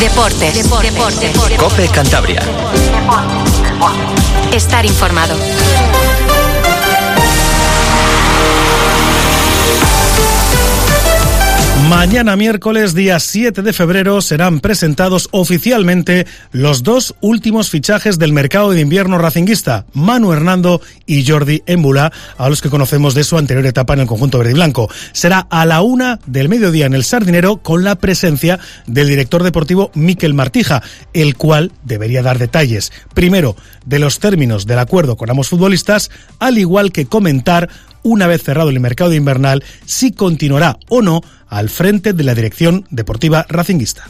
Deportes. COPE Cantabria. Estar informado. Mañana miércoles, día 7 de febrero, serán presentados oficialmente los dos últimos fichajes del mercado de invierno racinguista, Manu Hernando y Jordi Embula, a los que conocemos de su anterior etapa en el conjunto verde y blanco. Será a la 1 del mediodía en el Sardinero, con la presencia del director deportivo Miquel Martija, el cual debería dar detalles, primero, de los términos del acuerdo con ambos futbolistas, al igual que comentar, una vez cerrado el mercado invernal, si continuará o no al frente de la dirección deportiva racinguista.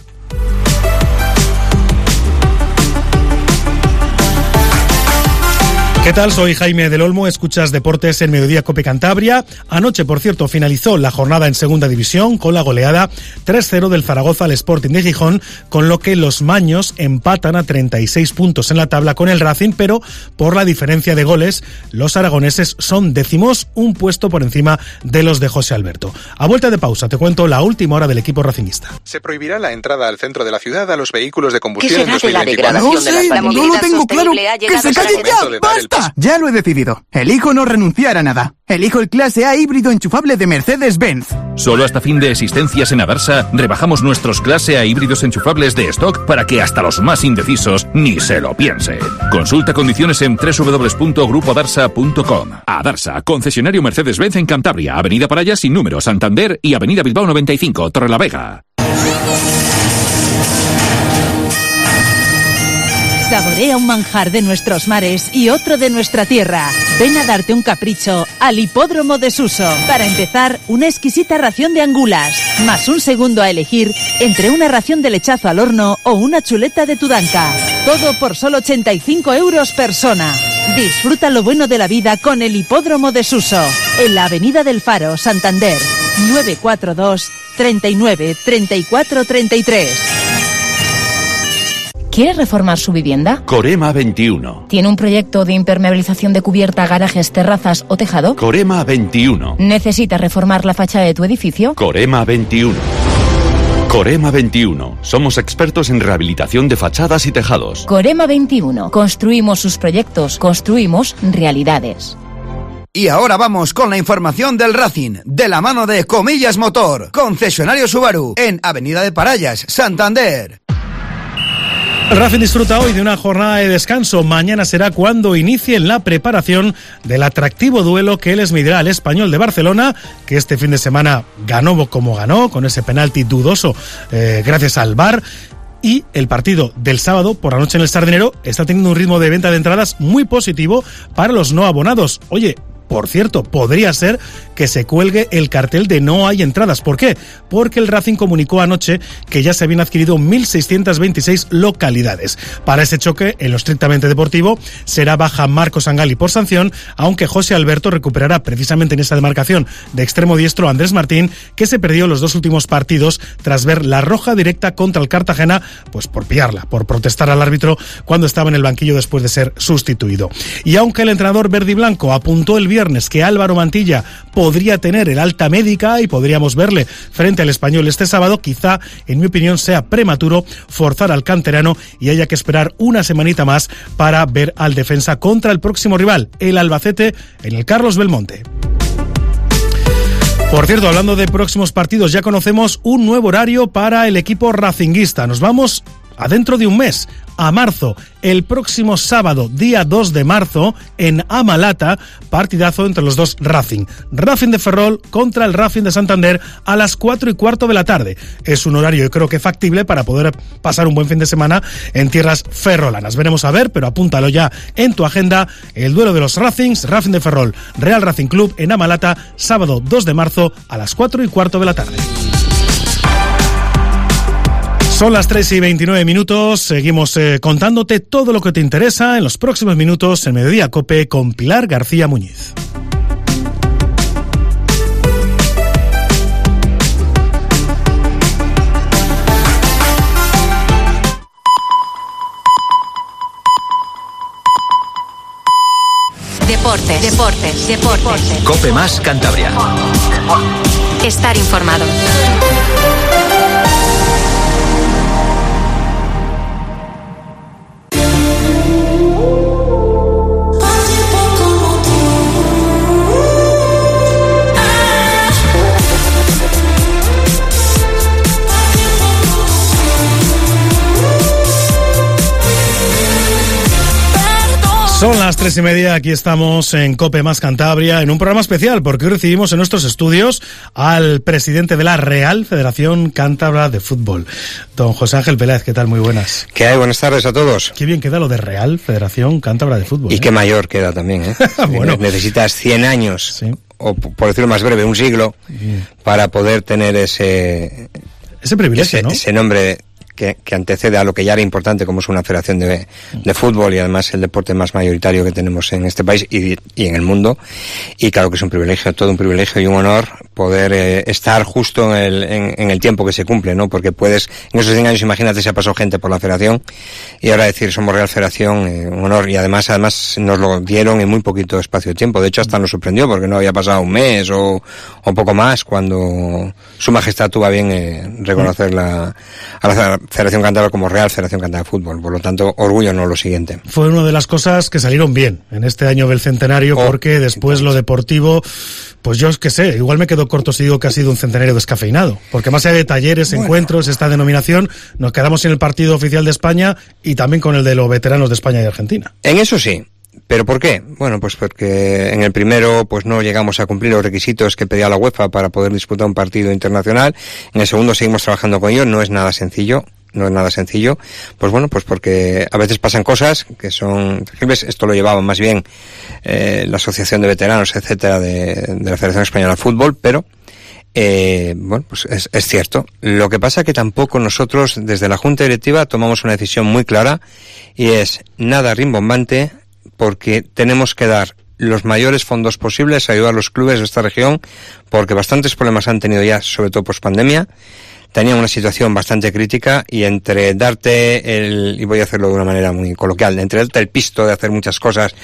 ¿Qué tal? Soy Jaime del Olmo, escuchas Deportes en Mediodía COPE Cantabria. Anoche, por cierto, finalizó la jornada en Segunda División con la goleada 3-0 del Zaragoza al Sporting de Gijón, con lo que los maños empatan a 36 puntos en la tabla con el Racing, pero por la diferencia de goles, los aragoneses son décimos, un puesto por encima de los de José Alberto. A vuelta de pausa te cuento la última hora del equipo racinguista. Se prohibirá la entrada al centro de la ciudad a los vehículos de combustión en ¿Qué será de la 2024. degradación de la No lo tengo claro. ¡Que se calle ya! ¡Basta! Ya lo he decidido. Elijo no renunciar a nada. Elijo el clase A híbrido enchufable de Mercedes-Benz. Solo hasta fin de existencias en Adarsa rebajamos nuestros clase A híbridos enchufables de stock para que hasta los más indecisos ni se lo piensen. Consulta condiciones en www.grupoadarsa.com. Adarsa, concesionario Mercedes-Benz en Cantabria, Avenida Paraya sin número, Santander y Avenida Bilbao 95, Torrelavega. Saborea un manjar de nuestros mares y otro de nuestra tierra. Ven a darte un capricho al Hipódromo de Suso. Para empezar, una exquisita ración de angulas, más un segundo a elegir entre una ración de lechazo al horno o una chuleta de tudanca. Todo por solo 85 euros persona. Disfruta lo bueno de la vida con el Hipódromo de Suso, en la Avenida del Faro, Santander. 942 39 34 33. ¿Quiere reformar su vivienda? Corema 21. ¿Tiene un proyecto de impermeabilización de cubierta, garajes, terrazas o tejado? Corema 21. ¿Necesita reformar la fachada de tu edificio? Corema 21. Corema 21. Somos expertos en rehabilitación de fachadas y tejados. Corema 21. Construimos sus proyectos, construimos realidades. Y ahora vamos con la información del Racing, de la mano de Comillas Motor, concesionario Subaru, en Avenida de Parayas, Santander. El Racing disfruta hoy de una jornada de descanso. Mañana será cuando inicien la preparación del atractivo duelo que les medirá al Español de Barcelona, que este fin de semana ganó como ganó, con ese penalti dudoso gracias al VAR. Y el partido del sábado por la noche en el Sardinero está teniendo un ritmo de venta de entradas muy positivo para los no abonados. Oye, por cierto, podría ser que se cuelgue el cartel de no hay entradas. ¿Por qué? Porque el Racing comunicó anoche que ya se habían adquirido 1.626 localidades. Para ese choque, en lo estrictamente deportivo, será baja Marcos Angali por sanción, aunque José Alberto recuperará precisamente en esa demarcación de extremo diestro a Andrés Martín, que se perdió los dos últimos partidos tras ver la roja directa contra el Cartagena, pues por pillarla, por protestar al árbitro cuando estaba en el banquillo después de ser sustituido. Y aunque el entrenador verde y blanco apuntó el viernes que Álvaro Mantilla podría tener el alta médica y podríamos verle frente al Español este sábado, quizá, en mi opinión, sea prematuro forzar al canterano y haya que esperar una semanita más para ver al defensa contra el próximo rival, el Albacete, en el Carlos Belmonte. Por cierto, hablando de próximos partidos, ya conocemos un nuevo horario para el equipo racinguista. Nos vamos a dentro de un mes, a marzo, el próximo sábado, día 2 de marzo, en Amalata, partidazo entre los dos Racing. Racing de Ferrol contra el Racing de Santander a las 4:15 de la tarde. Es un horario, yo creo que factible para poder pasar un buen fin de semana en tierras ferrolanas. Veremos a ver, pero apúntalo ya en tu agenda, el duelo de los Racings, Racing de Ferrol, Real Racing Club en Amalata, sábado 2 de marzo a las 4:15 de la tarde. Son las 3:29, seguimos contándote todo lo que te interesa en los próximos minutos en Mediodía COPE con Pilar García Muñiz. Deportes. COPE más Cantabria. Estar informado. 3:30, aquí estamos en COPE más Cantabria, en un programa especial, porque hoy recibimos en nuestros estudios al presidente de la Real Federación Cántabra de Fútbol, don José Ángel Peláez. ¿Qué tal? Muy buenas. ¿Qué hay? Buenas tardes a todos. Qué bien queda lo de Real Federación Cántabra de Fútbol. Y qué mayor queda también, ¿eh? Bueno. Necesitas 100 años, sí, o por decirlo más breve, un siglo, para poder tener ese privilegio, ¿no? Ese nombre que antecede a lo que ya era importante, como es una federación de fútbol, y además el deporte más mayoritario que tenemos en este país y en el mundo. Y claro que es un privilegio, todo un privilegio y un honor poder estar justo en el tiempo que se cumple, ¿no? Porque puedes, en esos 100 años, imagínate, se ha pasado gente por la federación, y ahora decir somos Real Federación, un honor, y además nos lo dieron en muy poquito espacio de tiempo. De hecho, hasta nos sorprendió, porque no había pasado un mes o poco más cuando Su Majestad tuvo a bien reconocer a la Federación Cántabra como Real Federación Cántabra de Fútbol. Por lo tanto, orgullo, no lo siguiente. Fue una de las cosas que salieron bien en este año del centenario, porque después lo deportivo, pues yo es que sé, igual me quedo corto si digo que ha sido un centenario descafeinado, porque más allá de talleres, encuentros, esta denominación, nos quedamos en el partido oficial de España y también con el de los veteranos de España y Argentina. En eso sí. ¿Pero por qué? Bueno, pues porque en el primero pues no llegamos a cumplir los requisitos que pedía la UEFA para poder disputar un partido internacional. En el segundo seguimos trabajando con ellos, no es nada sencillo. Pues bueno, pues porque a veces pasan cosas que son terribles. Esto lo llevaba más bien la Asociación de Veteranos, etcétera, de la Federación Española de Fútbol, pero bueno, pues es cierto. Lo que pasa es que tampoco nosotros desde la Junta Directiva tomamos una decisión muy clara, y es nada rimbombante, porque tenemos que dar los mayores fondos posibles a ayudar a los clubes de esta región, porque bastantes problemas han tenido ya, sobre todo post pandemia. Tenían una situación bastante crítica, y entre darte y voy a hacerlo de una manera muy coloquial, entre darte el pisto de hacer muchas cosas,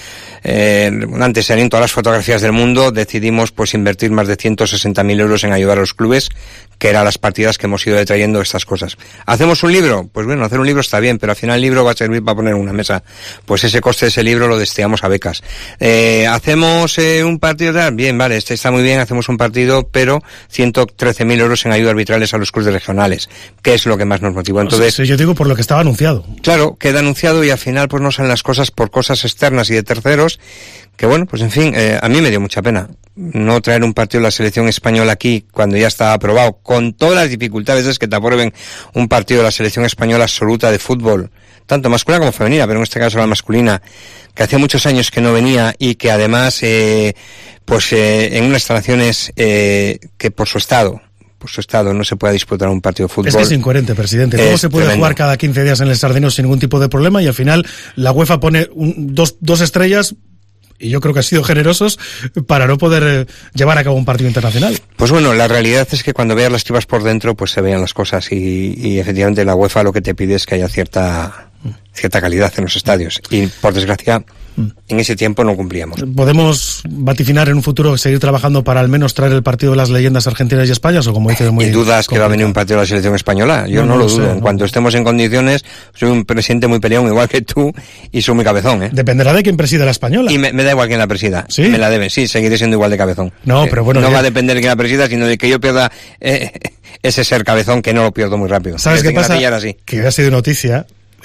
antes salían todas las fotografías del mundo, decidimos pues invertir más de 160.000 euros en ayudar a los clubes, que eran las partidas que hemos ido detrayendo estas cosas. ¿Hacemos un libro? Pues bueno, hacer un libro está bien, pero al final el libro va a servir para poner en una mesa. Pues ese coste de ese libro lo destinamos a becas. ¿Hacemos un partido tal? Bien, vale, este está muy bien, hacemos un partido, pero 113.000 euros en ayuda arbitrales a los clubes regionales, que es lo que más nos motivó. Entonces, sí, yo digo por lo que estaba anunciado. Claro, queda anunciado, y al final pues no salen las cosas por cosas externas y de terceros, que bueno, pues en fin, a mí me dio mucha pena no traer un partido de la selección española aquí cuando ya estaba aprobado, con todas las dificultades es que te aprueben un partido de la selección española absoluta de fútbol, tanto masculina como femenina, pero en este caso la masculina, que hacía muchos años que no venía, y que además en unas instalaciones que por su estado no se puede disputar un partido de fútbol. Es que es incoherente, presidente. ¿Cómo se puede jugar cada 15 días en el Sardinero sin ningún tipo de problema, y al final la UEFA pone dos estrellas, y yo creo que han sido generosos, para no poder llevar a cabo un partido internacional? Pues bueno, la realidad es que cuando veas las chivas por dentro, pues se vean las cosas, y efectivamente la UEFA lo que te pide es que haya cierta calidad en los estadios, y por desgracia en ese tiempo no cumplíamos. ¿Podemos vaticinar en un futuro seguir trabajando para al menos traer el partido de las leyendas argentinas y españolas, o como dices muy ¿Y dudas complicado que va a venir un partido de la selección española? Yo no lo dudo. Sé, en cuanto estemos en condiciones, soy un presidente muy peleón, igual que tú, y soy muy cabezón, ¿eh? Dependerá de quién presida la española. Y me da igual quién la presida. ¿Sí? Me la debe, sí, seguiré siendo igual de cabezón. No, pero bueno. No va a depender de quién la presida, sino de que yo pierda ese ser cabezón, que no lo pierdo muy rápido. ¿Sabes qué pasa? Que ha sido noticia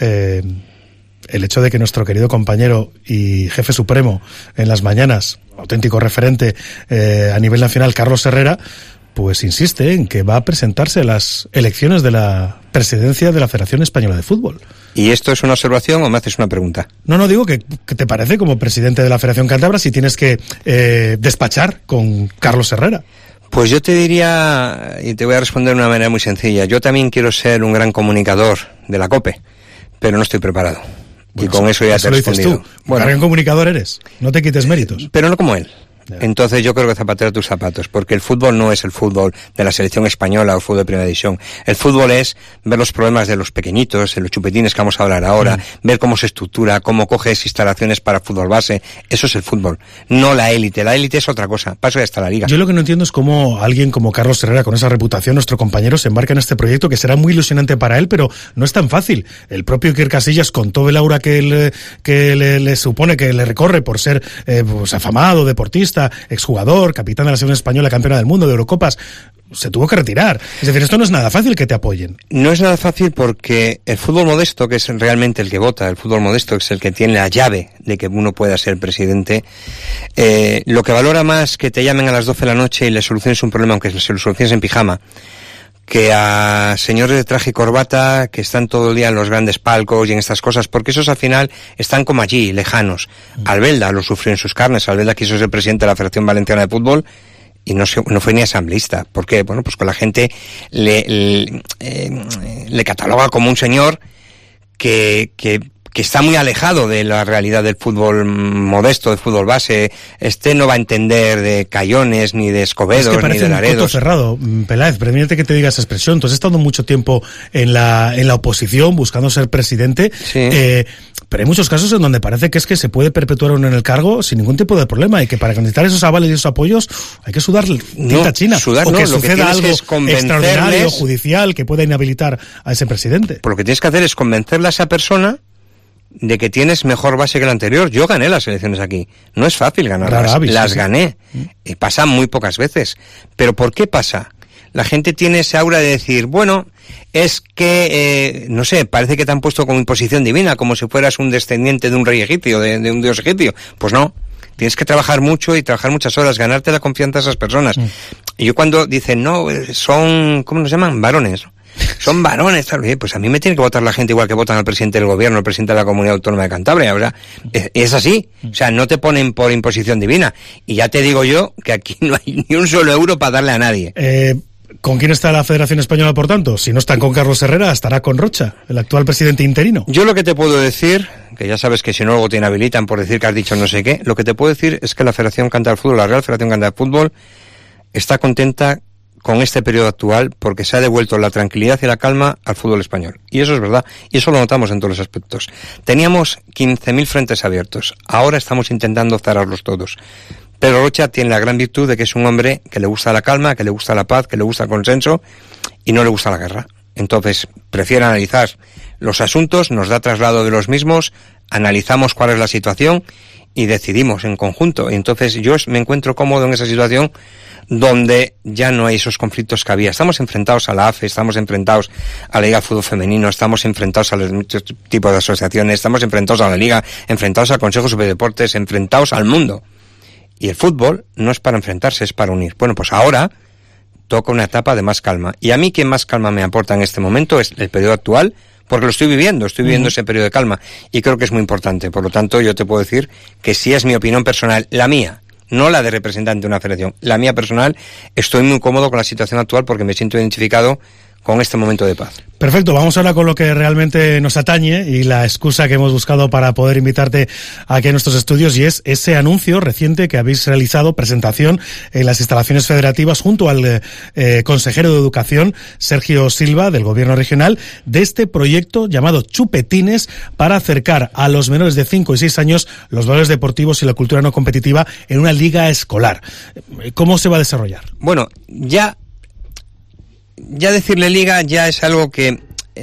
el hecho de que nuestro querido compañero y jefe supremo en las mañanas, auténtico referente a nivel nacional, Carlos Herrera, pues insiste en que va a presentarse a las elecciones de la presidencia de la Federación Española de Fútbol. ¿Y esto es una observación o me haces una pregunta? No, digo que te parece, como presidente de la Federación Cántabra, si tienes que despachar con Carlos Herrera. Pues yo te diría, y te voy a responder de una manera muy sencilla, yo también quiero ser un gran comunicador de la COPE, pero no estoy preparado. Bueno, y con eso ya te he respondido. Lo dices tú. Bueno, gran comunicador eres, no te quites méritos. Pero no como él. Entonces yo creo que zapatero a tus zapatos, porque el fútbol no es el fútbol de la selección española o el fútbol de primera división. El fútbol es ver los problemas de los pequeñitos, de los chupetines que vamos a hablar ahora, ver cómo se estructura, cómo coges instalaciones para fútbol base. Eso es el fútbol, no la élite. La élite es otra cosa, para eso ya está la liga. Yo lo que no entiendo es cómo alguien como Carlos Herrera, con esa reputación, nuestro compañero, se embarca en este proyecto que será muy ilusionante para él, pero no es tan fácil. El propio Iker Casillas, con todo el aura que le supone, que le recorre por ser pues afamado, deportista, futbolista, exjugador, capitán de la selección española, campeona del mundo, de Eurocopas, se tuvo que retirar. Es decir, esto no es nada fácil que te apoyen. No es nada fácil porque el fútbol modesto, que es realmente el que vota, el fútbol modesto es el que tiene la llave de que uno pueda ser presidente, lo que valora más que te llamen a las 12 de la noche y le soluciones un problema, aunque se lo soluciones en pijama, que a señores de traje y corbata que están todo el día en los grandes palcos y en estas cosas, porque esos al final están como allí, lejanos. Albelda lo sufrió en sus carnes. Albelda quiso ser presidente de la Federación Valenciana de Fútbol y no fue ni asambleísta. ¿Por qué? Bueno, pues con la gente le cataloga como un señor que está muy alejado de la realidad del fútbol modesto, del fútbol base. No va a entender de Cayones, ni de Escobedos, ni de Laredos. Un cerrado, Peláez, permítete que te diga esa expresión. Tú has estado mucho tiempo en la oposición, buscando ser presidente, sí. Pero hay muchos casos en donde parece que es que se puede perpetuar uno en el cargo sin ningún tipo de problema, y que para necesitar esos avales y esos apoyos hay que sudar tinta china. Sudar, o que no, suceda algo extraordinario, judicial, que pueda inhabilitar a ese presidente. Pues lo que tienes que hacer es convencerle a esa persona de que tienes mejor base que la anterior. Yo gané las elecciones aquí. No es fácil ganarlas. Las gané. Pasa muy pocas veces. ¿Pero por qué pasa? La gente tiene ese aura de decir, bueno, es que, no sé, parece que te han puesto como imposición divina, como si fueras un descendiente de un rey egipcio, de un dios egipcio. Pues no. Tienes que trabajar mucho y trabajar muchas horas, ganarte la confianza de esas personas. Y yo cuando dicen, no, son, ¿cómo nos llaman? Varones. Son varones, tal. Pues a mí me tiene que votar la gente igual que votan al presidente del gobierno, al presidente de la Comunidad Autónoma de Cantabria. O sea, es así. O sea, no te ponen por imposición divina. Y ya te digo yo que aquí no hay ni un solo euro para darle a nadie. ¿Con quién está la Federación Española, por tanto? Si no están con Carlos Herrera, estará con Rocha, el actual presidente interino. Yo lo que te puedo decir, que ya sabes que si no luego te inhabilitan por decir que has dicho no sé qué, lo que te puedo decir es que la Federación Cantabria de Fútbol, la Real Federación Cantabria de Fútbol, está contenta con este periodo actual porque se ha devuelto la tranquilidad y la calma al fútbol español. Y eso es verdad, y eso lo notamos en todos los aspectos. Teníamos 15.000 frentes abiertos, ahora estamos intentando cerrarlos todos. Pero Rocha tiene la gran virtud de que es un hombre que le gusta la calma, que le gusta la paz, que le gusta el consenso y no le gusta la guerra. Entonces, prefiere analizar los asuntos, nos da traslado de los mismos, analizamos cuál es la situación y decidimos en conjunto. Entonces, yo me encuentro cómodo en esa situación donde ya no hay esos conflictos que había. Estamos enfrentados a la AFE, estamos enfrentados a la Liga de Fútbol Femenino, estamos enfrentados a los muchos tipos de asociaciones, estamos enfrentados a la Liga, enfrentados al Consejo Superior de Deportes, enfrentados al mundo. Y el fútbol no es para enfrentarse, es para unir. Bueno, pues ahora toca una etapa de más calma. Y a mí quien más calma me aporta en este momento es el periodo actual, porque lo estoy viviendo ese periodo de calma. Y creo que es muy importante. Por lo tanto, yo te puedo decir que si es mi opinión personal, la mía, no la de representante de una federación, la mía personal, estoy muy cómodo con la situación actual porque me siento identificado con este momento de paz. Perfecto, vamos ahora con lo que realmente nos atañe y la excusa que hemos buscado para poder invitarte aquí a nuestros estudios, y es ese anuncio reciente que habéis realizado, presentación en las instalaciones federativas junto al consejero de Educación, Sergio Silva, del Gobierno regional, de este proyecto llamado Chupetines para acercar a los menores de 5 y 6 años los valores deportivos y la cultura no competitiva en una liga escolar. ¿Cómo se va a desarrollar? Bueno, ya decirle liga ya es algo que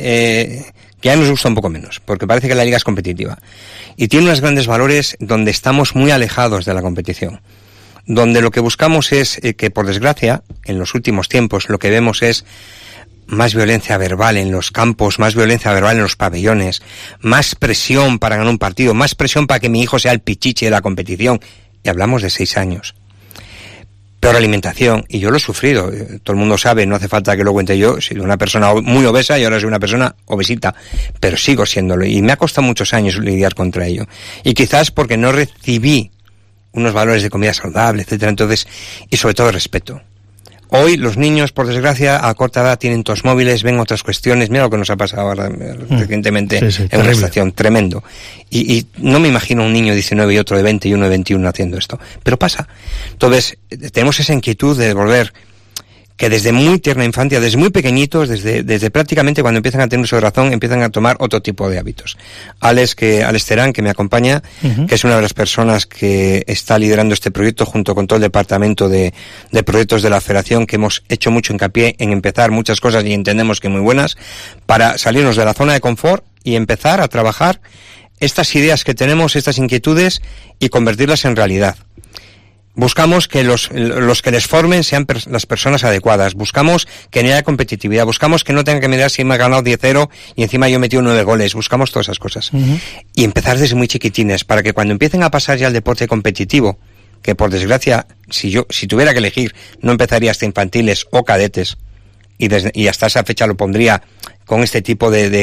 ya nos gusta un poco menos, porque parece que la liga es competitiva y tiene unos grandes valores donde estamos muy alejados de la competición, donde lo que buscamos es que, por desgracia, en los últimos tiempos lo que vemos es más violencia verbal en los campos, más violencia verbal en los pabellones, más presión para ganar un partido, más presión para que mi hijo sea el pichichi de la competición, y hablamos de 6 años. Peor alimentación, y yo lo he sufrido, todo el mundo sabe, no hace falta que lo cuente yo, soy una persona muy obesa y ahora soy una persona obesita, pero sigo siéndolo, y me ha costado muchos años lidiar contra ello, y quizás porque no recibí unos valores de comida saludable, etcétera, entonces, y sobre todo respeto. Hoy los niños, por desgracia, a corta edad tienen tos móviles, ven otras cuestiones. Mira lo que nos ha pasado ahora recientemente en una estación, tremendo. Y no me imagino un niño de 19 y otro de 20 y uno de 21 haciendo esto. Pero pasa. Entonces, tenemos esa inquietud de volver, que desde muy tierna infancia, desde muy pequeñitos, desde prácticamente cuando empiezan a tener uso de razón, empiezan a tomar otro tipo de hábitos. Alex Terán, que me acompaña, que es una de las personas que está liderando este proyecto junto con todo el departamento de proyectos de la Federación, que hemos hecho mucho hincapié en empezar muchas cosas y entendemos que muy buenas, para salirnos de la zona de confort y empezar a trabajar estas ideas que tenemos, estas inquietudes, y convertirlas en realidad. Buscamos que los que les formen sean las personas adecuadas. Buscamos que no haya competitividad. Buscamos que no tengan que mirar si me he ganado 10-0 y encima yo he metido 9 goles. Buscamos todas esas cosas. Y empezar desde muy chiquitines, para que cuando empiecen a pasar ya al deporte competitivo, que por desgracia, si tuviera que elegir, no empezaría hasta infantiles o cadetes, y hasta esa fecha lo pondría con este tipo es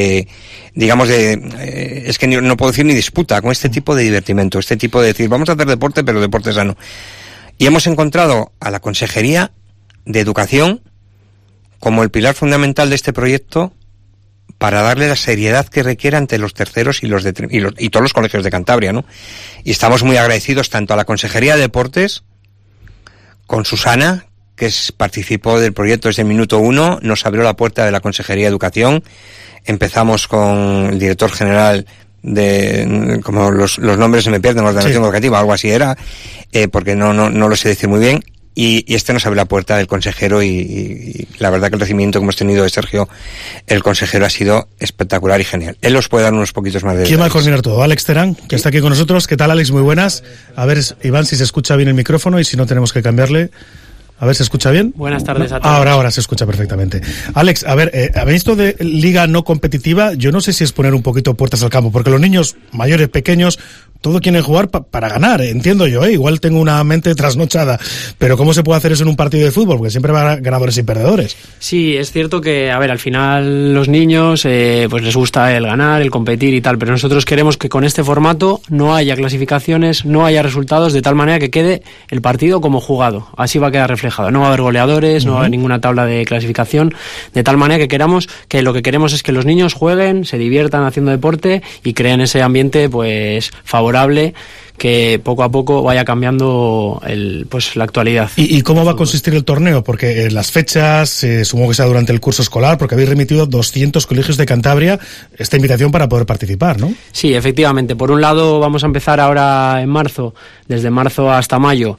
que no puedo decir ni disputa, con este tipo de divertimento, este tipo de decir, vamos a hacer deporte, pero deporte sano. Y hemos encontrado a la Consejería de Educación como el pilar fundamental de este proyecto para darle la seriedad que requiere ante los terceros y todos los colegios de Cantabria, ¿no? Y estamos muy agradecidos tanto a la Consejería de Deportes, con Susana, que participó del proyecto desde el minuto 1, nos abrió la puerta de la Consejería de Educación. Empezamos con el director general como los nombres se me pierden, ordenación educativa, algo así era, porque no lo sé decir muy bien, y este nos abrió la puerta del consejero, y la verdad que el recibimiento que hemos tenido de Sergio, el consejero, ha sido espectacular y genial. Él os puede dar unos poquitos más de detalles. ¿Quién va a coordinar todo? Alex Terán, que está aquí con nosotros. ¿Qué tal, Alex? Muy buenas. A ver, Iván, si se escucha bien el micrófono, y si no tenemos que cambiarle. A ver, ¿se escucha bien? Buenas tardes a todos. Ahora se escucha perfectamente. Alex, a ver, ¿habéis visto de liga no competitiva? Yo no sé si es poner un poquito puertas al campo, porque los niños mayores, pequeños, todos quieren jugar para ganar, entiendo yo, igual tengo una mente trasnochada, pero ¿cómo se puede hacer eso en un partido de fútbol? Porque siempre va ganadores y perdedores. Sí, es cierto que, a ver, al final los niños pues les gusta el ganar, el competir y tal, pero nosotros queremos que con este formato no haya clasificaciones, no haya resultados, de tal manera que quede el partido como jugado. Así va a quedar reflejado. No va a haber goleadores, no va a haber ninguna tabla de clasificación, de tal manera que lo que queremos es que los niños jueguen, se diviertan haciendo deporte y creen ese ambiente pues favorable, que poco a poco vaya cambiando la actualidad. ¿Y cómo va a consistir el torneo? Porque las fechas, supongo que sea durante el curso escolar, porque habéis remitido 200 colegios de Cantabria esta invitación para poder participar, ¿no? Sí, efectivamente. Por un lado vamos a empezar ahora en marzo, desde marzo hasta mayo,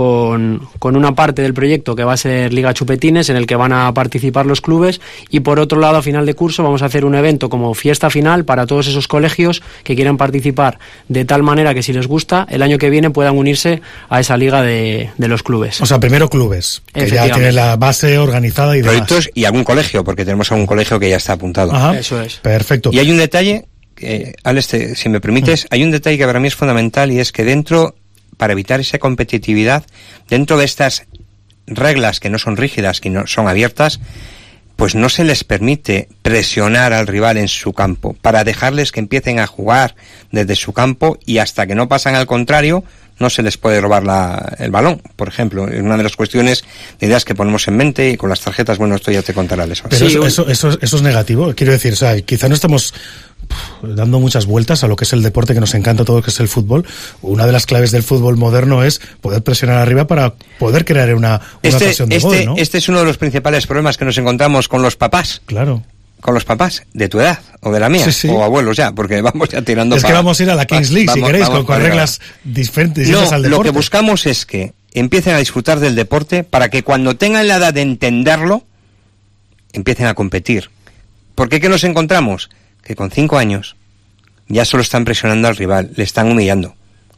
con una parte del proyecto que va a ser Liga Chupetines, en el que van a participar los clubes, y por otro lado, a final de curso, vamos a hacer un evento como fiesta final para todos esos colegios que quieran participar, de tal manera que si les gusta, el año que viene puedan unirse a esa liga de los clubes. O sea, primero clubes, que ya tiene la base organizada y demás. Proyectos y algún colegio, porque tenemos algún colegio que ya está apuntado. Ajá. Eso es. Perfecto. Y hay un detalle, Alex, si me permites, hay un detalle que para mí es fundamental, y es que para evitar esa competitividad, dentro de estas reglas que no son rígidas, que no son abiertas, pues no se les permite presionar al rival en su campo, para dejarles que empiecen a jugar desde su campo, y hasta que no pasan al contrario, no se les puede robar el balón, por ejemplo. Es una de las cuestiones de ideas que ponemos en mente, y con las tarjetas, bueno, esto ya te contará eso. Pero sí, eso es negativo, quiero decir, o sea, quizá no estamos dando muchas vueltas a lo que es el deporte que nos encanta todo, que es el fútbol. Una de las claves del fútbol moderno es poder presionar arriba para poder crear una ocasión de gol, ¿no? Este es uno de los principales problemas que nos encontramos con los papás. Claro. Con los papás de tu edad, o de la mía, o abuelos ya, porque vamos ya tirando... Es que vamos a ir a la Kings League, si queréis, con reglas diferentes al deporte. Lo que buscamos es que empiecen a disfrutar del deporte, para que cuando tengan la edad de entenderlo, empiecen a competir. ¿Por qué nos encontramos? Que con 5 años ya solo están presionando al rival, le están humillando.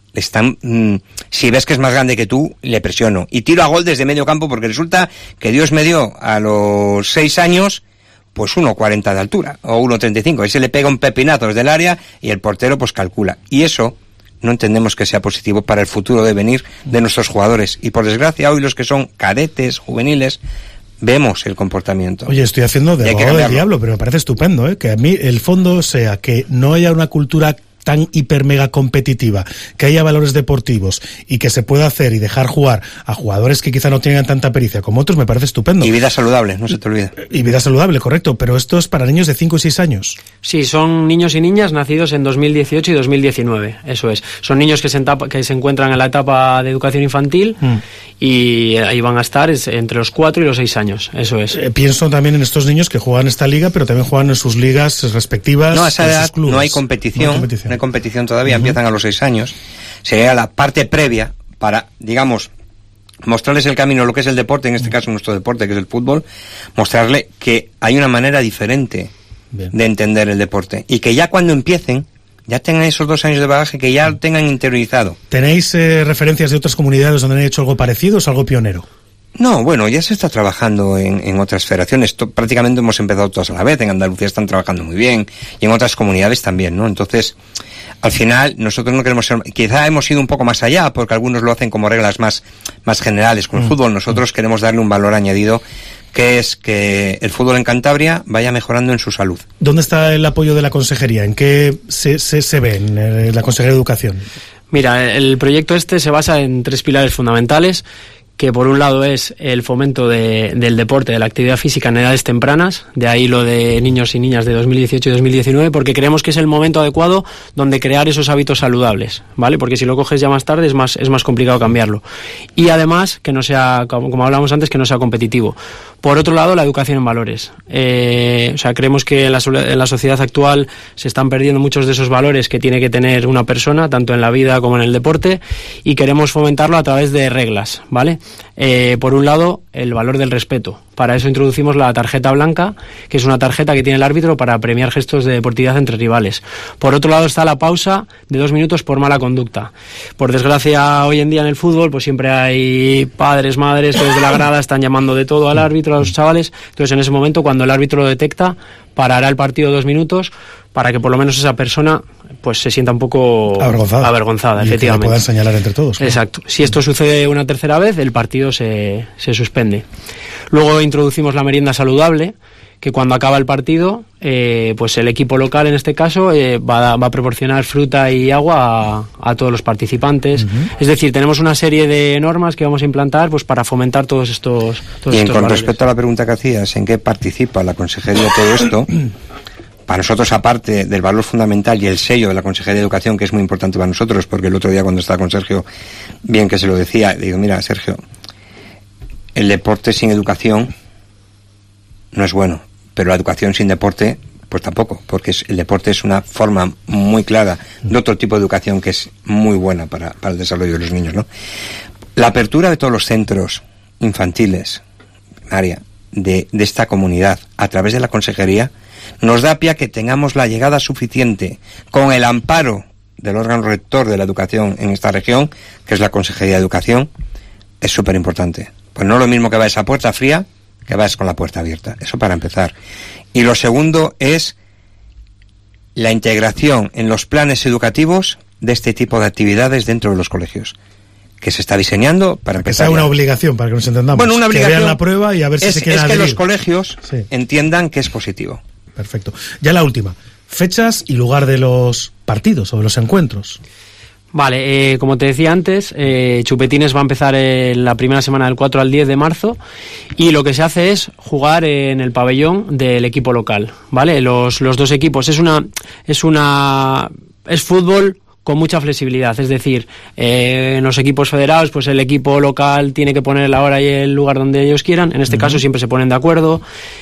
Si ves que es más grande que tú, le presiono. Y tiro a gol desde medio campo, porque resulta que Dios me dio a los 6 años... pues 1,40 de altura, o 1,35, y se le pega un pepinazo desde el área, y el portero pues calcula. Y eso no entendemos que sea positivo para el futuro de venir de nuestros jugadores. Y por desgracia, hoy los que son cadetes, juveniles, vemos el comportamiento. Oye, estoy haciendo de abogado del diablo, pero me parece estupendo, que a mí el fondo sea que no haya una cultura tan hiper mega competitiva, que haya valores deportivos y que se pueda hacer y dejar jugar a jugadores que quizá no tengan tanta pericia como otros, me parece estupendo. Y vida saludable, no se te olvide. Y vida saludable, correcto, pero esto es para niños de 5 y 6 años. Sí, son niños y niñas nacidos en 2018 y 2019, eso es. Son niños que se encuentran en la etapa de educación infantil y ahí van a estar entre los 4 y los 6 años, eso es. Pienso también en estos niños que juegan esta liga, pero también juegan en sus ligas respectivas. No, a esa edad no hay competición. No hay competición todavía, empiezan a los 6 años. Sería la parte previa para, digamos, mostrarles el camino, lo que es el deporte, en este caso nuestro deporte, que es el fútbol, mostrarle que hay una manera diferente de entender el deporte, y que ya cuando empiecen ya tengan esos 2 años de bagaje, que ya lo tengan interiorizado. ¿Tenéis referencias de otras comunidades donde han hecho algo parecido o es algo pionero? No, bueno, ya se está trabajando en otras federaciones. Prácticamente hemos empezado todas a la vez. En Andalucía están trabajando muy bien y en otras comunidades también, ¿no? Entonces, al final, nosotros no queremos ser... Quizá hemos ido un poco más allá, porque algunos lo hacen como reglas más generales con el fútbol. Nosotros queremos darle un valor añadido, que es que el fútbol en Cantabria vaya mejorando en su salud. ¿Dónde está el apoyo de la consejería? ¿En qué se ve en la Consejería de Educación? Mira, el proyecto se basa en 3 pilares fundamentales, que por un lado es el fomento del deporte, de la actividad física en edades tempranas, de ahí lo de niños y niñas de 2018 y 2019, porque creemos que es el momento adecuado donde crear esos hábitos saludables, ¿vale? Porque si lo coges ya más tarde es más complicado cambiarlo. Y además, que no sea, como hablábamos antes, que no sea competitivo. Por otro lado, la educación en valores. Creemos que en la sociedad actual se están perdiendo muchos de esos valores que tiene que tener una persona, tanto en la vida como en el deporte, y queremos fomentarlo a través de reglas, ¿vale? Por un lado, el valor del respeto. Para eso introducimos la tarjeta blanca, que es una tarjeta que tiene el árbitro para premiar gestos de deportividad entre rivales. Por otro lado está la pausa de 2 minutos por mala conducta. Por desgracia, hoy en día en el fútbol, pues siempre hay padres, madres que desde la grada están llamando de todo al árbitro, a los chavales. Entonces, en ese momento, cuando el árbitro lo detecta, parará el partido 2 minutos para que por lo menos esa persona pues se sienta un poco avergonzada, y efectivamente. Que lo puedan señalar entre todos. Claro. Exacto. Si esto sucede una tercera vez, el partido se suspende. Luego introducimos la merienda saludable, que cuando acaba el partido, pues el equipo local, en este caso, va a proporcionar fruta y agua a todos los participantes. Es decir, tenemos una serie de normas que vamos a implantar pues para fomentar todos estos valores. Con respecto a la pregunta que hacías, ¿en qué participa la Consejería de todo esto? Para nosotros, aparte del valor fundamental y el sello de la Consejería de Educación, que es muy importante para nosotros, porque el otro día cuando estaba con Sergio, bien que se lo decía, digo, mira, Sergio, el deporte sin educación no es bueno, pero la educación sin deporte, pues tampoco, porque el deporte es una forma muy clara de otro tipo de educación que es muy buena para el desarrollo de los niños, ¿no? La apertura de todos los centros infantiles, área de esta comunidad, a través de la Consejería, nos da pie a que tengamos la llegada suficiente con el amparo del órgano rector de la educación en esta región, que es la Consejería de Educación. Es súper importante. Pues no es lo mismo que vayas a puerta fría que vayas con la puerta abierta. Eso para empezar. Y lo segundo es la integración en los planes educativos de este tipo de actividades dentro de los colegios, que se está diseñando para empezar. Que sea una obligación, para que nos entendamos. Bueno, una obligación. Que vean la prueba y a ver si se quieren adherir. Es que los colegios entiendan que es positivo. Perfecto. Ya la última. Fechas y lugar de los partidos o de los encuentros. Vale, como te decía antes, Chupetines va a empezar en la primera semana del 4 al 10 de marzo y lo que se hace es jugar en el pabellón del equipo local, ¿vale? Los 2 equipos. Es fútbol con mucha flexibilidad, es decir, en los equipos federados, pues el equipo local tiene que poner la hora y el lugar donde ellos quieran, en este caso siempre se ponen de acuerdo,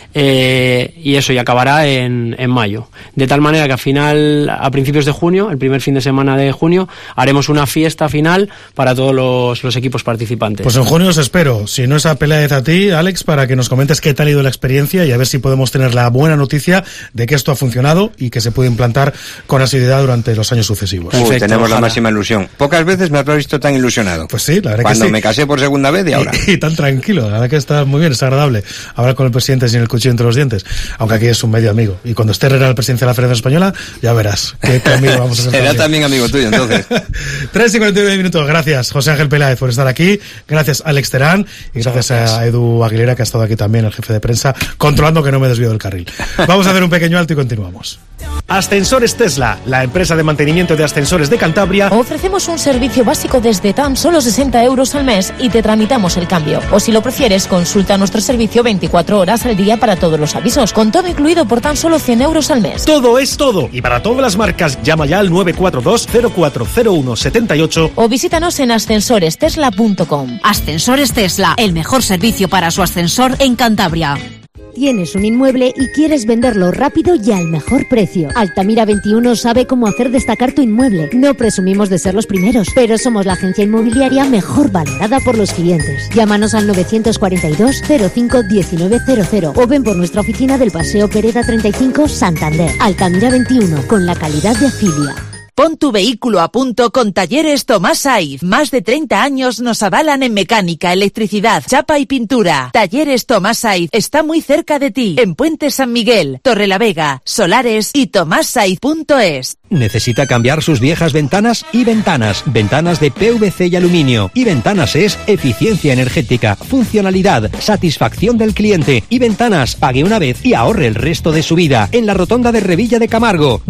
y eso, y acabará en mayo. De tal manera que a principios de junio, el primer fin de semana de junio, haremos una fiesta final para todos los equipos participantes. Pues en junio os espero, si no es a Peláez, a ti, Alex, para que nos comentes qué tal ha ido la experiencia y a ver si podemos tener la buena noticia de que esto ha funcionado y que se puede implantar con asiduidad durante los años sucesivos. Perfecto, tenemos la máxima ilusión. Pocas veces me has visto tan ilusionado. Pues sí, la verdad cuando que sí. Me casé por segunda vez y ahora. Y tan tranquilo, la verdad que está muy bien, es agradable hablar con el presidente sin el cuchillo entre los dientes, aunque aquí es un medio amigo. Y cuando esté Herrera la presidencia de la Federación Española, ya verás qué amigo vamos a ser. Será también amigo tuyo, entonces. 3:49 minutos. Gracias, José Ángel Peláez, por estar aquí. Gracias, Alex Terán. Y gracias a Edu Aguilera, que ha estado aquí también, el jefe de prensa, controlando que no me desvío del carril. Vamos a hacer un pequeño alto y continuamos. Ascensores Tesla, la empresa de mantenimiento de ascensores de Cantabria. Ofrecemos un servicio básico desde tan solo 60 euros al mes y te tramitamos el cambio. O si lo prefieres, consulta nuestro servicio 24 horas al día para todos los avisos, con todo incluido por tan solo 100 euros al mes. Todo es todo. Y para todas las marcas, llama ya al 942-040178 o visítanos en ascensorestesla.com. Ascensores Tesla, el mejor servicio para su ascensor en Cantabria. Tienes un inmueble y quieres venderlo rápido y al mejor precio. Altamira 21 sabe cómo hacer destacar tu inmueble. No presumimos de ser los primeros, pero somos la agencia inmobiliaria mejor valorada por los clientes. Llámanos al 942 05 1900 o ven por nuestra oficina del Paseo Pereda 35, Santander. Altamira 21, con la calidad de Afilia. Pon tu vehículo a punto con Talleres Tomás Saiz. Más de 30 años nos avalan en mecánica, electricidad, chapa y pintura. Talleres Tomás Saiz está muy cerca de ti. En Puente San Miguel, Torrelavega, Solares y tomassaiz.es. ¿Necesita cambiar sus viejas ventanas? Y Ventanas. Ventanas de PVC y aluminio. Y Ventanas es eficiencia energética, funcionalidad, satisfacción del cliente. Y Ventanas, pague una vez y ahorre el resto de su vida. En la rotonda de Revilla de Camargo,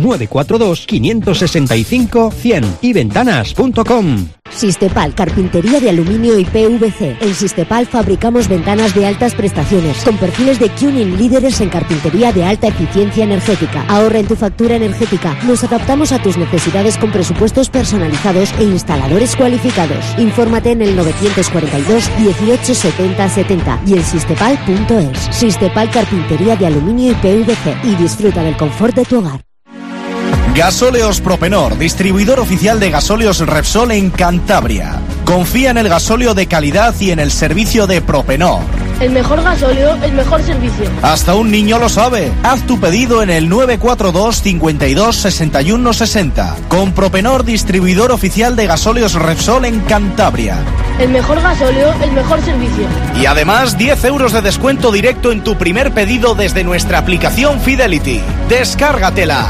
942-565-100. Y Ventanas.com. Sistepal, carpintería de aluminio y PVC. En Sistepal fabricamos ventanas de altas prestaciones, con perfiles de Cuning líderes en carpintería de alta eficiencia energética. Ahorra en tu factura energética. Nos adaptamos a tus necesidades con presupuestos personalizados e instaladores cualificados. Infórmate en el 942 18 70 70 y en sistepal.es. Sistepal, carpintería de aluminio y PVC. Y disfruta del confort de tu hogar. Gasóleos Propenor, distribuidor oficial de gasóleos Repsol en Cantabria. Confía en el gasóleo de calidad y en el servicio de Propenor. El mejor gasóleo, el mejor servicio. Hasta un niño lo sabe. Haz tu pedido en el 942 52 61 60. Con Propenor, distribuidor oficial de gasóleos Repsol en Cantabria. El mejor gasóleo, el mejor servicio. Y además 10 euros de descuento directo en tu primer pedido desde nuestra aplicación Fidelity. Descárgatela.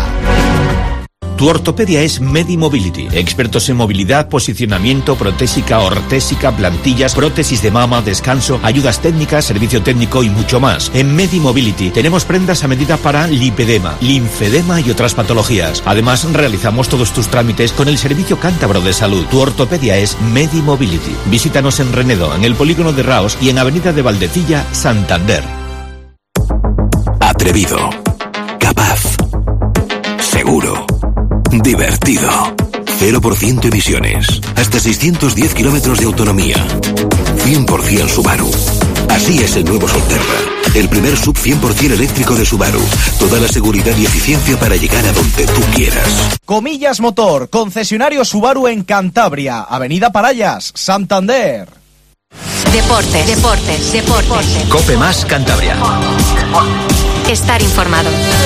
Tu ortopedia es Medimobility. Expertos en movilidad, posicionamiento, protésica, ortésica, plantillas, prótesis de mama, descanso, ayudas técnicas, servicio técnico y mucho más. En Medimobility tenemos prendas a medida para lipedema, linfedema y otras patologías. Además, realizamos todos tus trámites con el Servicio Cántabro de Salud. Tu ortopedia es Medimobility. Visítanos en Renedo, en el Polígono de Raos y en Avenida de Valdecilla, Santander. Atrevido. Capaz. Seguro. Divertido. 0% emisiones. Hasta 610 kilómetros de autonomía. 100% Subaru. Así es el nuevo Solterra. El primer sub 100% eléctrico de Subaru. Toda la seguridad y eficiencia para llegar a donde tú quieras. Comillas Motor, concesionario Subaru en Cantabria. Avenida Parayas, Santander. Deportes. Cope Más Cantabria. Estar informado.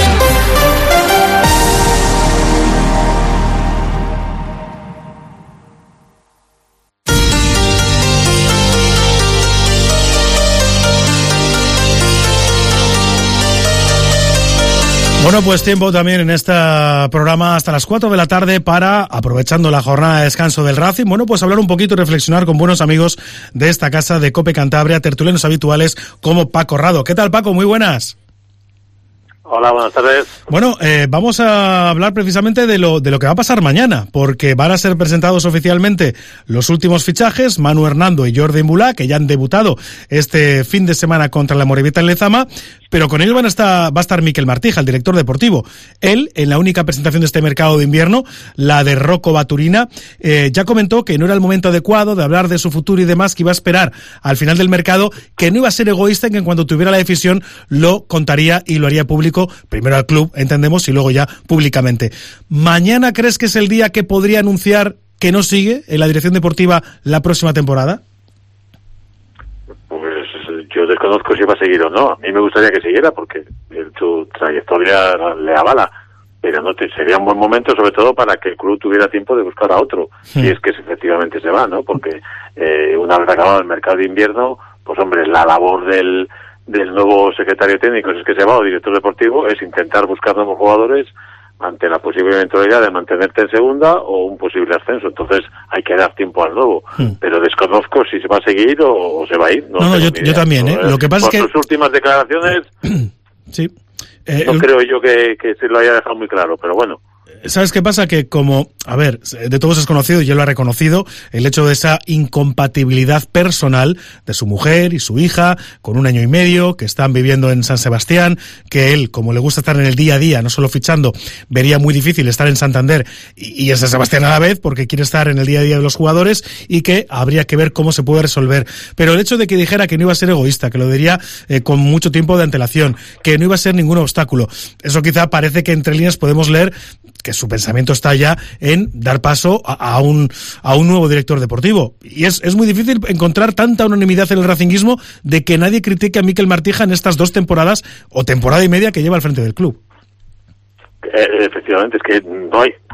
Bueno, pues tiempo también en este programa hasta las 4 de la tarde para, aprovechando la jornada de descanso del Racing, bueno, pues hablar un poquito y reflexionar con buenos amigos de esta casa de Cope Cantabria, tertulianos habituales como Paco Rado. ¿Qué tal, Paco? Muy buenas. Hola, buenas tardes. Bueno, vamos a hablar precisamente de lo que va a pasar mañana, porque van a ser presentados oficialmente los últimos fichajes, Manu Hernando y Jordi Mbula, que ya han debutado este fin de semana contra la Amorebieta en Lezama, pero con ellos va a estar Miquel Martija, el director deportivo. Él, en la única presentación de este mercado de invierno, la de Rocco Baturina, ya comentó que no era el momento adecuado de hablar de su futuro y demás, que iba a esperar al final del mercado, que no iba a ser egoísta, en que en cuanto tuviera la decisión lo contaría y lo haría público, primero al club, entendemos, y luego ya públicamente. ¿Mañana crees que es el día que podría anunciar que no sigue en la dirección deportiva la próxima temporada? Pues yo desconozco si va a seguir o no. A mí me gustaría que siguiera porque su trayectoria le avala, pero no sería un buen momento, sobre todo para que el club tuviera tiempo de buscar a otro, si es que efectivamente se va, ¿no? Porque una vez acabado el mercado de invierno, pues hombre, la labor del nuevo secretario técnico, si es que se va, o director deportivo, es intentar buscar nuevos jugadores ante la posible eventualidad de mantenerte en segunda o un posible ascenso. Entonces hay que dar tiempo al nuevo, pero desconozco si se va a seguir o se va a ir. No, yo también, ¿eh? Lo que pasa es que... Por sus últimas declaraciones, sí. No creo yo que se lo haya dejado muy claro, pero bueno. ¿Sabes qué pasa? Que como, a ver, de todos es conocido, y él lo ha reconocido, el hecho de esa incompatibilidad personal de su mujer y su hija, con 1 año y medio, que están viviendo en San Sebastián, que él, como le gusta estar en el día a día, no solo fichando, vería muy difícil estar en Santander y en San Sebastián a la vez, porque quiere estar en el día a día de los jugadores, y que habría que ver cómo se puede resolver. Pero el hecho de que dijera que no iba a ser egoísta, que lo diría con mucho tiempo de antelación, que no iba a ser ningún obstáculo, eso quizá parece que entre líneas podemos leer que su pensamiento está ya en dar paso a un nuevo director deportivo. Y es muy difícil encontrar tanta unanimidad en el racinguismo de que nadie critique a Miquel Martija en estas 2 temporadas o temporada y media que lleva al frente del club. Efectivamente, es que no hay,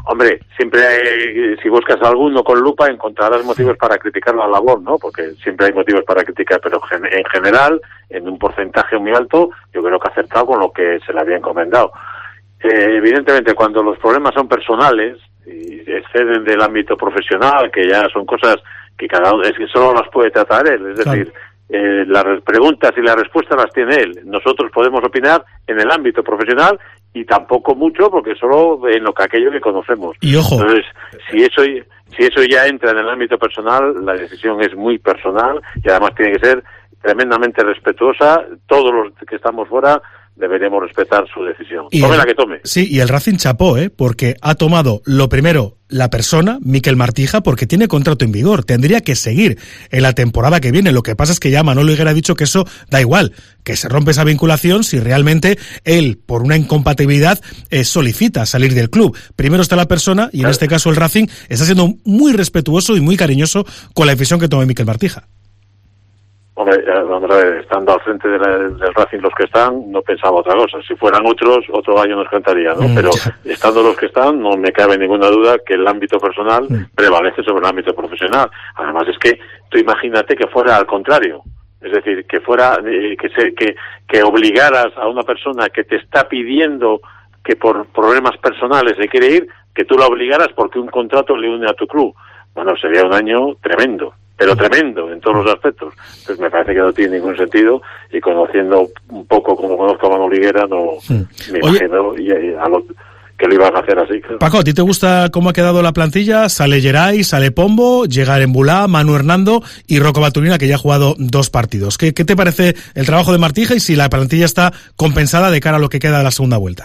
Hombre, siempre hay, si buscas a alguno con lupa encontrarás motivos para criticar la labor, ¿no? Porque siempre hay motivos para criticar, pero en general, en un porcentaje muy alto, yo creo que ha acertado con lo que se le había encomendado. Evidentemente, cuando los problemas son personales y exceden del ámbito profesional, que ya son cosas que cada uno, es que solo las puede tratar él, es decir, las preguntas y las respuestas las tiene él. Nosotros podemos opinar en el ámbito profesional y tampoco mucho, porque solo en lo que aquello que conocemos. Y ojo. Entonces, si eso ya entra en el ámbito personal, la decisión es muy personal y además tiene que ser tremendamente respetuosa. Todos los que estamos fuera deberemos respetar su decisión. Tome la que tome. Sí, y el Racing chapó, porque ha tomado lo primero la persona, Miquel Martija, porque tiene contrato en vigor. Tendría que seguir en la temporada que viene. Lo que pasa es que ya Manolo Higuera ha dicho que eso da igual, que se rompe esa vinculación si realmente él, por una incompatibilidad, solicita salir del club. Primero está la persona y en este caso el Racing está siendo muy respetuoso y muy cariñoso con la decisión que toma Miquel Martija. Hombre, vamos a ver, estando al frente del Racing los que están, no pensaba otra cosa. Si fueran otros, otro gallo nos cantaría, ¿no? Pero estando los que están, no me cabe ninguna duda que el ámbito personal prevalece sobre el ámbito profesional. Además es que tú imagínate que fuera al contrario. Es decir, que fuera, que obligaras a una persona que te está pidiendo que por problemas personales se quiere ir, que tú la obligaras porque un contrato le une a tu club. Bueno, sería un año tremendo. Pero tremendo en todos los aspectos. Entonces me parece que no tiene ningún sentido y conociendo un poco como conozco a Manolo Higuera, no me imagino que lo iban a hacer así. Claro. Paco, ¿a ti te gusta cómo ha quedado la plantilla? Sale Geray, sale Pombo, llega Embulá, Manu Hernando y Rocco Baturina, que ya ha jugado 2 partidos. ¿Qué te parece el trabajo de Martija y si la plantilla está compensada de cara a lo que queda de la segunda vuelta?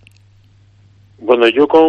Bueno, yo con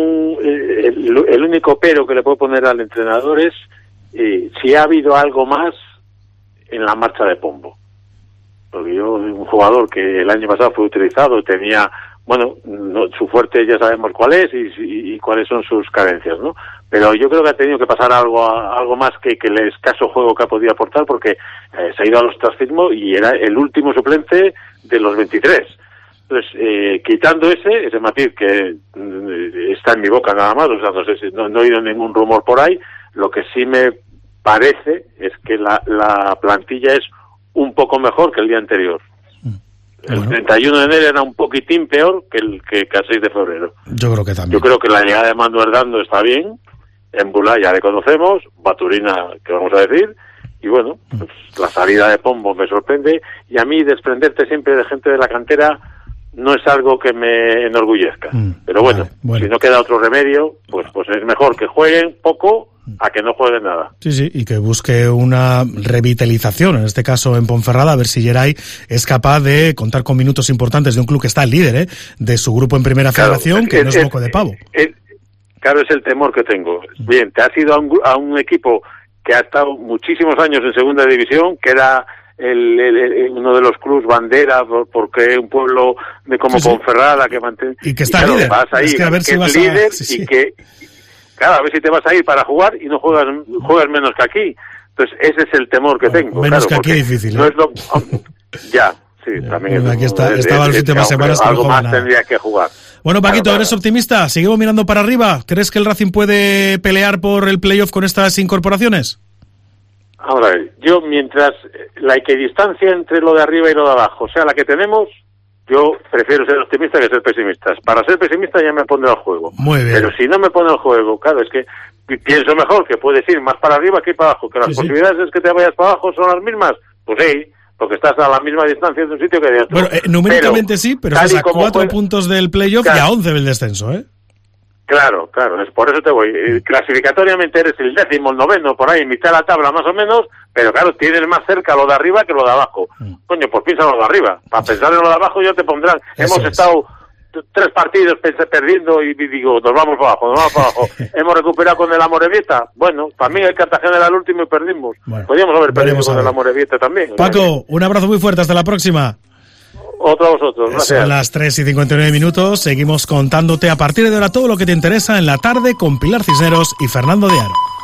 el único pero que le puedo poner al entrenador es si ha habido algo más en la marcha de Pombo. Porque yo, un jugador que el año pasado fue utilizado, tenía, bueno, su fuerte ya sabemos cuál es y cuáles son sus carencias, ¿no? Pero yo creo que ha tenido que pasar algo más que el escaso juego que ha podido aportar, porque se ha ido al ostracismo y era el último suplente de los 23. Entonces, quitando ese matiz que está en mi boca nada más, o sea, no sé si no he oído ningún rumor por ahí. Lo que sí me parece es que la plantilla es un poco mejor que el día anterior. El 31 de enero era un poquitín peor que el 6 de febrero. Yo creo que también. Yo creo que la llegada de Manu Hernando está bien. Embulá ya le conocemos. Baturina, ¿qué vamos a decir? Y bueno, pues la salida de Pombo me sorprende. Y a mí desprenderte siempre de gente de la cantera no es algo que me enorgullezca. Pero bueno, si no queda otro remedio, pues es mejor que jueguen poco a que no jueguen nada. Sí, y que busque una revitalización, en este caso en Ponferrada, a ver si Geray es capaz de contar con minutos importantes de un club que está el líder de su grupo en primera federación, que no es moco de pavo. Claro, es el temor que tengo. Bien, te has ido a un equipo que ha estado muchísimos años en segunda división, que era uno de los clubes bandera, porque un pueblo de como Ponferrada que mantiene, y que está líder, vas a ir, es que a ver si vas líder y que claro, a ver si te vas a ir para jugar y no juegas menos que aquí. Entonces ese es el temor que tengo. Menos que aquí es difícil, no es lo ya, sí, también aquí estaba las últimas semanas que algo no más nada. Tendría que jugar. Bueno, Paquito, ¿eres optimista? ¿Seguimos mirando para arriba? ¿Crees que el Racing puede pelear por el playoff con estas incorporaciones? Ahora, yo mientras la equidistancia entre lo de arriba y lo de abajo sea la que tenemos, yo prefiero ser optimista que ser pesimista. Para ser pesimista ya me pondré al juego. Muy bien. Pero si no me pone al juego, claro, es que pienso mejor que puedes ir más para arriba que ir para abajo. Que las posibilidades es que te vayas para abajo son las mismas. Pues sí, porque estás a la misma distancia de un sitio que de otro. Bueno, numéricamente sí, pero estás a 4 puntos del playoff y a 11 del descenso, ¿eh? Claro, es por eso te voy. Clasificatoriamente eres el 10º, el 9º, por ahí, en mitad de la tabla más o menos, pero claro, tienes más cerca lo de arriba que lo de abajo. Coño, pues piensa en lo de arriba. Para pensar en lo de abajo ya te pondrán. Hemos estado 3 partidos perdiendo y digo, nos vamos para abajo. Hemos recuperado con el Amorebieta. Bueno, también el Cartagena era el último y perdimos. Podríamos haber perdido con el Amorebieta también. Paco, un abrazo muy fuerte, hasta la próxima. Otro a vosotros, gracias. Son las 3:59. Seguimos contándote a partir de ahora todo lo que te interesa en la tarde con Pilar Cisneros y Fernando de Aro.